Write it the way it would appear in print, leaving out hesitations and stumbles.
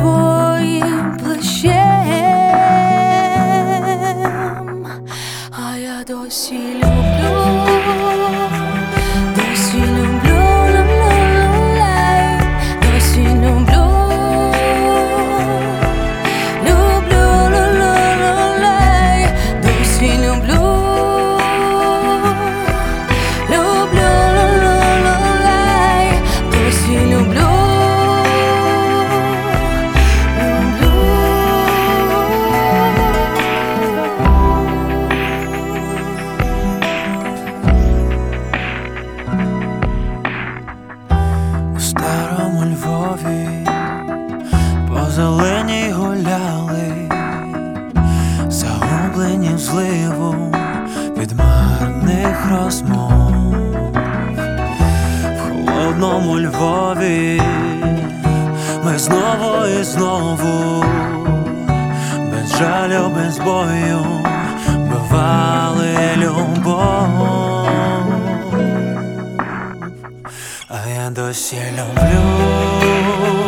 твоїм плечем, а я досі люблю, досі люблю, досі люблю, досі люблю. У Львові по зеленій гуляли, загублені в зливу від марних розмов. В холодному Львові ми знову і знову без жалю, без бою бивали любов. А я досі люблю,